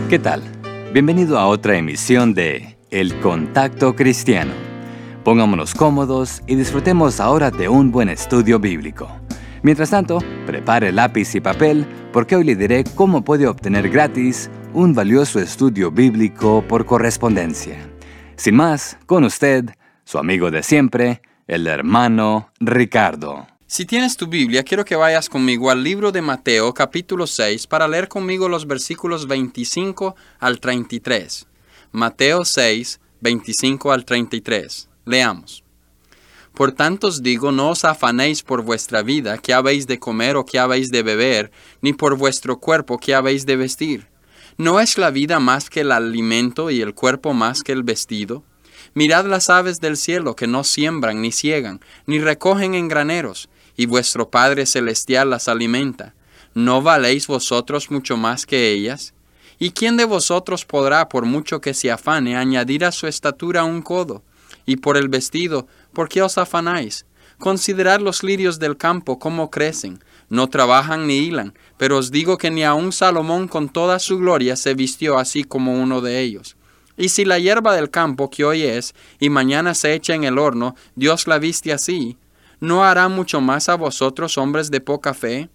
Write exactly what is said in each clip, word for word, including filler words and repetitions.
¿Qué tal? Bienvenido a otra emisión de El Contacto Cristiano. Pongámonos cómodos y disfrutemos ahora de un buen estudio bíblico. Mientras tanto, prepare lápiz y papel porque hoy le diré cómo puede obtener gratis un valioso estudio bíblico por correspondencia. Sin más, con usted, su amigo de siempre, el hermano Ricardo. Si tienes tu Biblia, quiero que vayas conmigo al libro de Mateo, capítulo seis, para leer conmigo los versículos veinticinco al treinta y tres. Mateo seis, veinticinco al treinta y tres. Leamos. Por tanto os digo, no os afanéis por vuestra vida, qué habéis de comer o qué habéis de beber, ni por vuestro cuerpo, qué habéis de vestir. ¿No es la vida más que el alimento y el cuerpo más que el vestido? Mirad las aves del cielo, que no siembran ni siegan, ni recogen en graneros, y vuestro Padre Celestial las alimenta. ¿No valéis vosotros mucho más que ellas? ¿Y quién de vosotros podrá, por mucho que se afane, añadir a su estatura un codo? Y por el vestido, ¿por qué os afanáis? Considerad los lirios del campo, cómo crecen. No trabajan ni hilan, pero os digo que ni aun Salomón con toda su gloria se vistió así como uno de ellos. Y si la hierba del campo que hoy es, y mañana se echa en el horno, Dios la viste así, ¿no hará mucho más a vosotros, hombres de poca fe?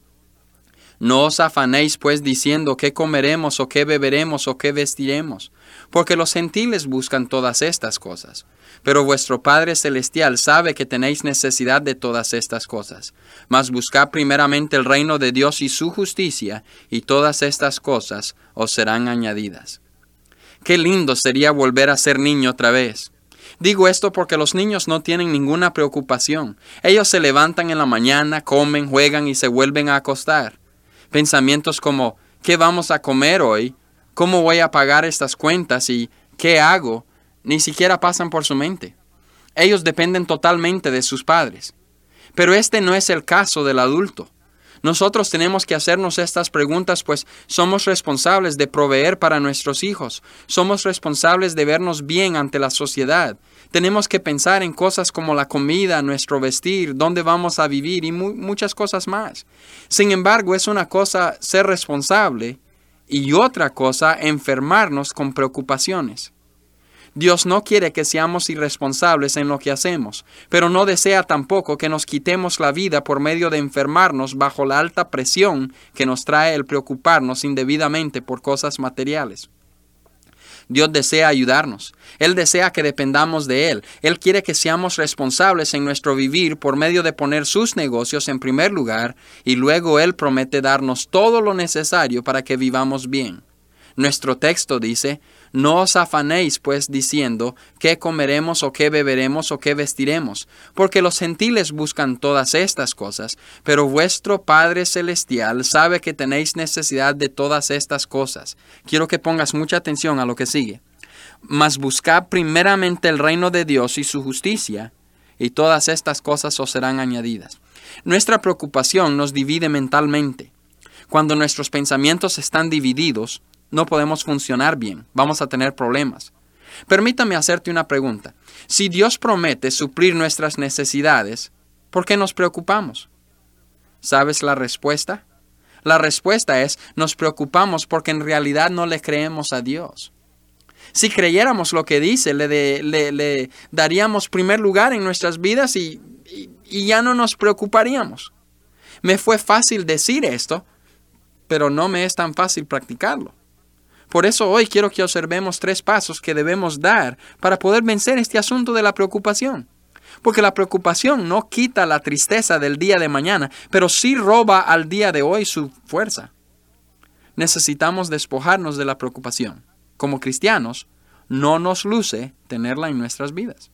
No os afanéis, pues, diciendo qué comeremos, o qué beberemos, o qué vestiremos, porque los gentiles buscan todas estas cosas. Pero vuestro Padre Celestial sabe que tenéis necesidad de todas estas cosas. Mas buscad primeramente el reino de Dios y su justicia, y todas estas cosas os serán añadidas. Qué lindo sería volver a ser niño otra vez. Digo esto porque los niños no tienen ninguna preocupación. Ellos se levantan en la mañana, comen, juegan y se vuelven a acostar. Pensamientos como, ¿qué vamos a comer hoy? ¿Cómo voy a pagar estas cuentas? ¿Y qué hago? Ni siquiera pasan por su mente. Ellos dependen totalmente de sus padres. Pero este no es el caso del adulto. Nosotros tenemos que hacernos estas preguntas, pues somos responsables de proveer para nuestros hijos. Somos responsables de vernos bien ante la sociedad. Tenemos que pensar en cosas como la comida, nuestro vestir, dónde vamos a vivir y mu- muchas cosas más. Sin embargo, es una cosa ser responsable y otra cosa enfermarnos con preocupaciones. Dios no quiere que seamos irresponsables en lo que hacemos, pero no desea tampoco que nos quitemos la vida por medio de enfermarnos bajo la alta presión que nos trae el preocuparnos indebidamente por cosas materiales. Dios desea ayudarnos. Él desea que dependamos de Él. Él quiere que seamos responsables en nuestro vivir por medio de poner sus negocios en primer lugar, y luego Él promete darnos todo lo necesario para que vivamos bien. Nuestro texto dice, no os afanéis pues diciendo qué comeremos o qué beberemos o qué vestiremos, porque los gentiles buscan todas estas cosas, pero vuestro Padre Celestial sabe que tenéis necesidad de todas estas cosas. Quiero que pongas mucha atención a lo que sigue. Mas buscad primeramente el reino de Dios y su justicia, y todas estas cosas os serán añadidas. Nuestra preocupación nos divide mentalmente. Cuando nuestros pensamientos están divididos, no podemos funcionar bien, vamos a tener problemas. Permítame hacerte una pregunta. Si Dios promete suplir nuestras necesidades, ¿por qué nos preocupamos? ¿Sabes la respuesta? La respuesta es, nos preocupamos porque en realidad no le creemos a Dios. Si creyéramos lo que dice, le, de, le, le daríamos primer lugar en nuestras vidas y, y, y ya no nos preocuparíamos. Me fue fácil decir esto, pero no me es tan fácil practicarlo. Por eso hoy quiero que observemos tres pasos que debemos dar para poder vencer este asunto de la preocupación. Porque la preocupación no quita la tristeza del día de mañana, pero sí roba al día de hoy su fuerza. Necesitamos despojarnos de la preocupación. Como cristianos, no nos luce tenerla en nuestras vidas.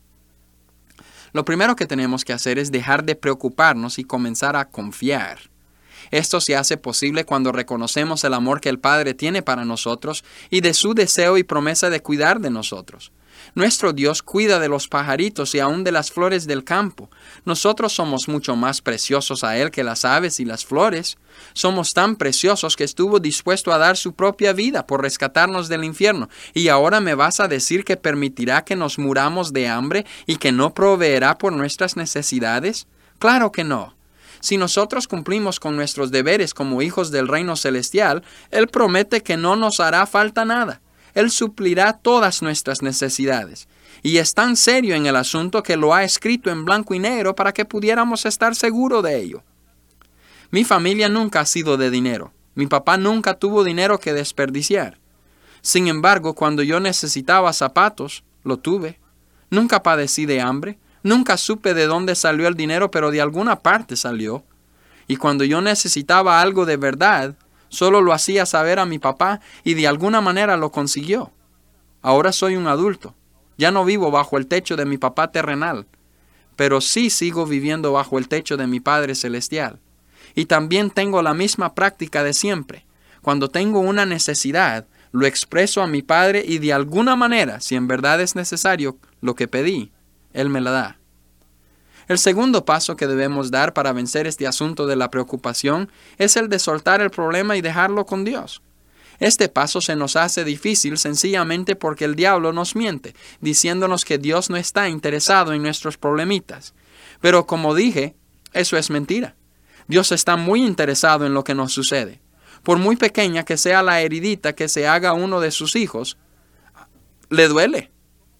Lo primero que tenemos que hacer es dejar de preocuparnos y comenzar a confiar. Esto se hace posible cuando reconocemos el amor que el Padre tiene para nosotros y de su deseo y promesa de cuidar de nosotros. Nuestro Dios cuida de los pajaritos y aún de las flores del campo. Nosotros somos mucho más preciosos a Él que las aves y las flores. Somos tan preciosos que estuvo dispuesto a dar su propia vida por rescatarnos del infierno. ¿Y ahora me vas a decir que permitirá que nos muramos de hambre y que no proveerá por nuestras necesidades? Claro que no. Si nosotros cumplimos con nuestros deberes como hijos del reino celestial, Él promete que no nos hará falta nada. Él suplirá todas nuestras necesidades. Y es tan serio en el asunto que lo ha escrito en blanco y negro para que pudiéramos estar seguros de ello. Mi familia nunca ha sido de dinero. Mi papá nunca tuvo dinero que desperdiciar. Sin embargo, cuando yo necesitaba zapatos, lo tuve. Nunca padecí de hambre. Nunca supe de dónde salió el dinero, pero de alguna parte salió. Y cuando yo necesitaba algo de verdad, solo lo hacía saber a mi papá y de alguna manera lo consiguió. Ahora soy un adulto. Ya no vivo bajo el techo de mi papá terrenal, pero sí sigo viviendo bajo el techo de mi Padre celestial. Y también tengo la misma práctica de siempre. Cuando tengo una necesidad, lo expreso a mi Padre y de alguna manera, si en verdad es necesario lo que pedí, Él me la da. El segundo paso que debemos dar para vencer este asunto de la preocupación es el de soltar el problema y dejarlo con Dios. Este paso se nos hace difícil sencillamente porque el diablo nos miente, diciéndonos que Dios no está interesado en nuestros problemitas. Pero como dije, eso es mentira. Dios está muy interesado en lo que nos sucede. Por muy pequeña que sea la heridita que se haga a uno de sus hijos, le duele.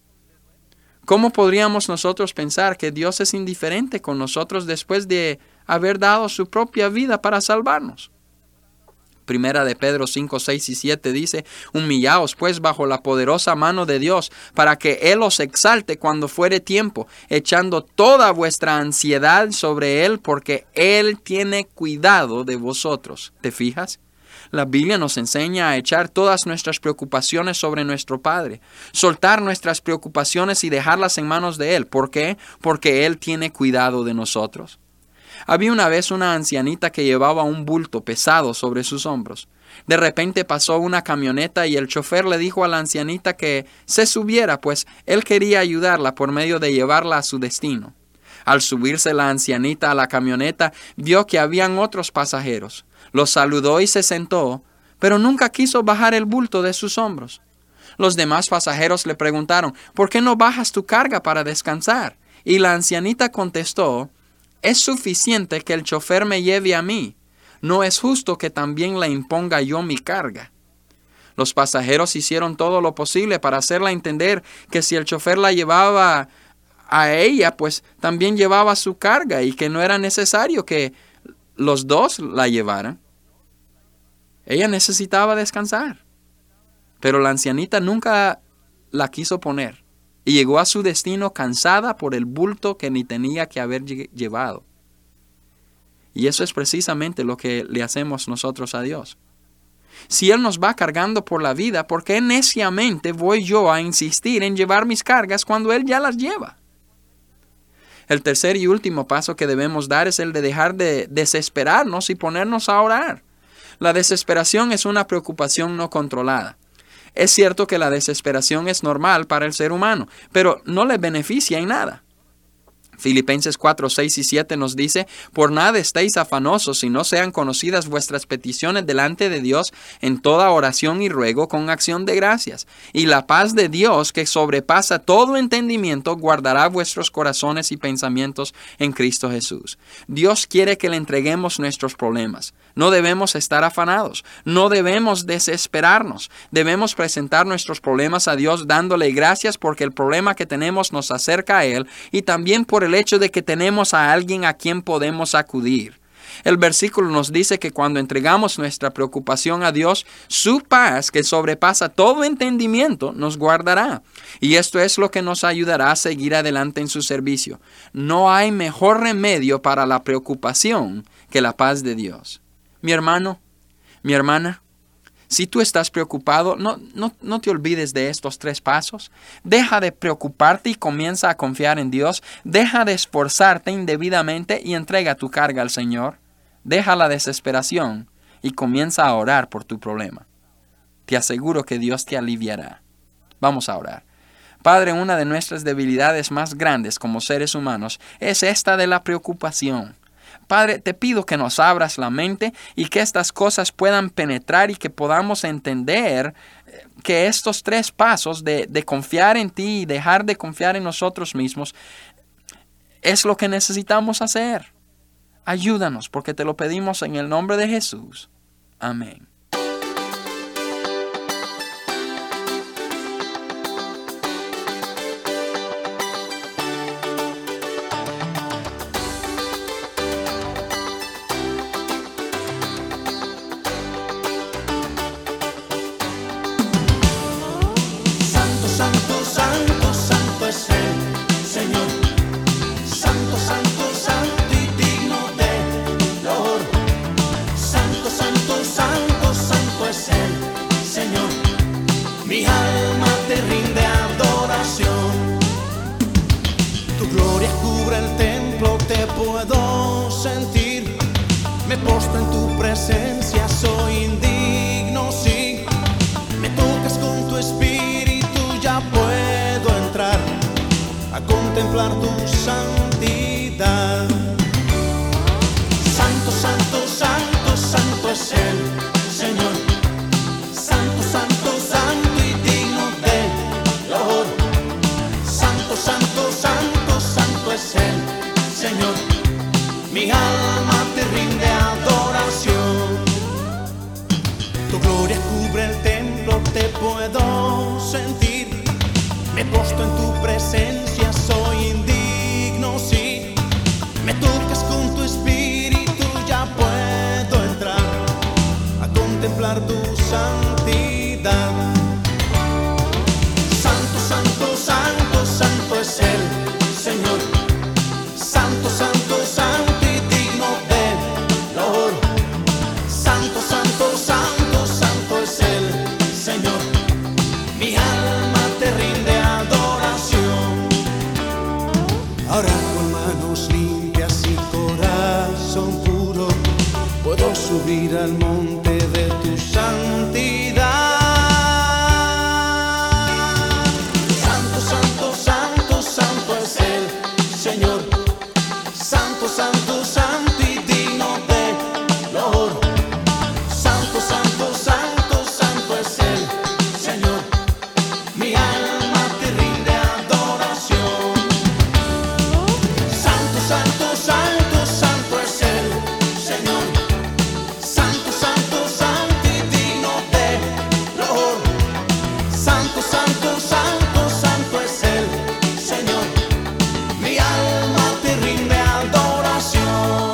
¿Cómo podríamos nosotros pensar que Dios es indiferente con nosotros después de haber dado su propia vida para salvarnos? Primera de Pedro cinco, seis y siete dice, humillaos pues bajo la poderosa mano de Dios, para que Él os exalte cuando fuere tiempo, echando toda vuestra ansiedad sobre Él, porque Él tiene cuidado de vosotros. ¿Te fijas? La Biblia nos enseña a echar todas nuestras preocupaciones sobre nuestro Padre, soltar nuestras preocupaciones y dejarlas en manos de Él. ¿Por qué? Porque Él tiene cuidado de nosotros. Había una vez una ancianita que llevaba un bulto pesado sobre sus hombros. De repente pasó una camioneta y el chofer le dijo a la ancianita que se subiera, pues él quería ayudarla por medio de llevarla a su destino. Al subirse la ancianita a la camioneta, vio que habían otros pasajeros. Los saludó y se sentó, pero nunca quiso bajar el bulto de sus hombros. Los demás pasajeros le preguntaron, ¿por qué no bajas tu carga para descansar? Y la ancianita contestó, es suficiente que el chofer me lleve a mí. No es justo que también le imponga yo mi carga. Los pasajeros hicieron todo lo posible para hacerla entender que si el chofer la llevaba a ella, pues también llevaba su carga y que no era necesario que los dos la llevaran. Ella necesitaba descansar, pero la ancianita nunca la quiso poner. Y llegó a su destino cansada por el bulto que ni tenía que haber llevado. Y eso es precisamente lo que le hacemos nosotros a Dios. Si Él nos va cargando por la vida, ¿por qué neciamente voy yo a insistir en llevar mis cargas cuando Él ya las lleva? El tercer y último paso que debemos dar es el de dejar de desesperarnos y ponernos a orar. La desesperación es una preocupación no controlada. Es cierto que la desesperación es normal para el ser humano, pero no le beneficia en nada. Filipenses cuatro, seis y siete nos dice, por nada estéis afanosos si no sean conocidas vuestras peticiones delante de Dios en toda oración y ruego con acción de gracias. Y la paz de Dios, que sobrepasa todo entendimiento, guardará vuestros corazones y pensamientos en Cristo Jesús. Dios quiere que le entreguemos nuestros problemas. No debemos estar afanados, no debemos desesperarnos. Debemos presentar nuestros problemas a Dios dándole gracias porque el problema que tenemos nos acerca a Él y también por el hecho de que tenemos a alguien a quien podemos acudir. El versículo nos dice que cuando entregamos nuestra preocupación a Dios, su paz, que sobrepasa todo entendimiento, nos guardará. Y esto es lo que nos ayudará a seguir adelante en su servicio. No hay mejor remedio para la preocupación que la paz de Dios. Mi hermano, mi hermana, si tú estás preocupado, no, no, no te olvides de estos tres pasos. Deja de preocuparte y comienza a confiar en Dios. Deja de esforzarte indebidamente y entrega tu carga al Señor. Deja la desesperación y comienza a orar por tu problema. Te aseguro que Dios te aliviará. Vamos a orar. Padre, una de nuestras debilidades más grandes como seres humanos es esta de la preocupación. Padre, te pido que nos abras la mente y que estas cosas puedan penetrar y que podamos entender que estos tres pasos de, de confiar en ti y dejar de confiar en nosotros mismos es lo que necesitamos hacer. Ayúdanos porque te lo pedimos en el nombre de Jesús. Amén. Puedo sentir, me postro en tu presencia, soy indigno, sí. Me tocas con tu espíritu, ya puedo entrar a contemplar tu santidad. Santo, santo, santo, santo es el Señor. Santo, santo, santo y digno de loor. Santo, santo, santo, santo es el Señor. Mi alma te rinde adoración. Tu gloria cubre el templo, te puedo sentir. Me postro en tu presencia, soy indigno, sí. Me tocas con tu espíritu, ya puedo entrar a contemplar tu santidad. Santo, santo, santo, santo es el Señor. Santo, santo, santo. Ahora con manos limpias y corazón puro puedo subir al monte de tu santidad. Santo, santo, santo, santo es el Señor. Santo, santo, santo y digno de loor. Santo, santo, santo, santo es el Señor. Mi alma te rinde adoración. Santo, santo, santo es el Señor. Santo, santo, santo y digno de loor. Santo, santo, santo, santo es el Señor. Mi alma te rinde adoración.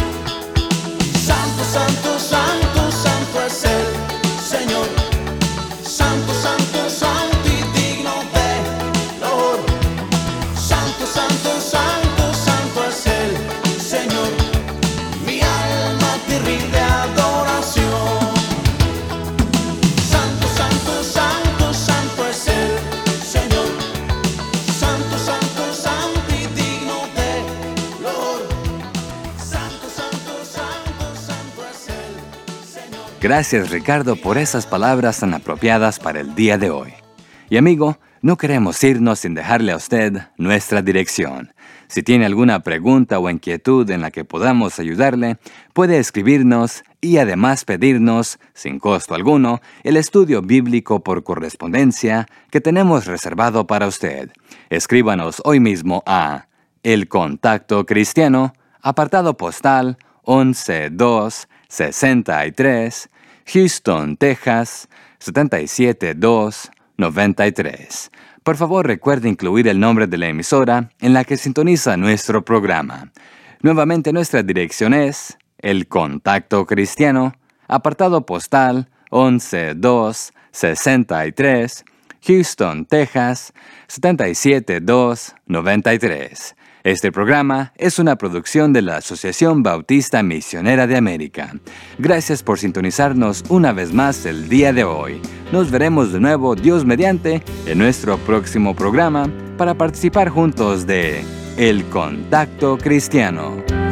Santo, santo, santo, santo es el Señor. Santo, santo, santo y digno de loor. Santo, santo, santo, santo es el Señor. Mi alma te rinde adoración. Santo, santo, santo, santo es el Señor. Santo, santo, santo y digno de loor. Santo, santo, santo, santo es el Señor. Gracias, Ricardo, por esas palabras tan apropiadas para el día de hoy. Y amigo, no queremos irnos sin dejarle a usted nuestra dirección. Si tiene alguna pregunta o inquietud en la que podamos ayudarle, puede escribirnos y además pedirnos, sin costo alguno, el estudio bíblico por correspondencia que tenemos reservado para usted. Escríbanos hoy mismo a El Contacto Cristiano, apartado postal once dos sesenta y tres, Houston, Texas, setenta y siete dos noventa y tres. Por favor, recuerde incluir el nombre de la emisora en la que sintoniza nuestro programa. Nuevamente, nuestra dirección es El Contacto Cristiano, apartado postal once dos sesenta y tres, Houston, Texas, setenta y siete dos noventa y tres. Este programa es una producción de la Asociación Bautista Misionera de América. Gracias por sintonizarnos una vez más el día de hoy. Nos veremos de nuevo, Dios mediante, en nuestro próximo programa para participar juntos de El Contacto Cristiano.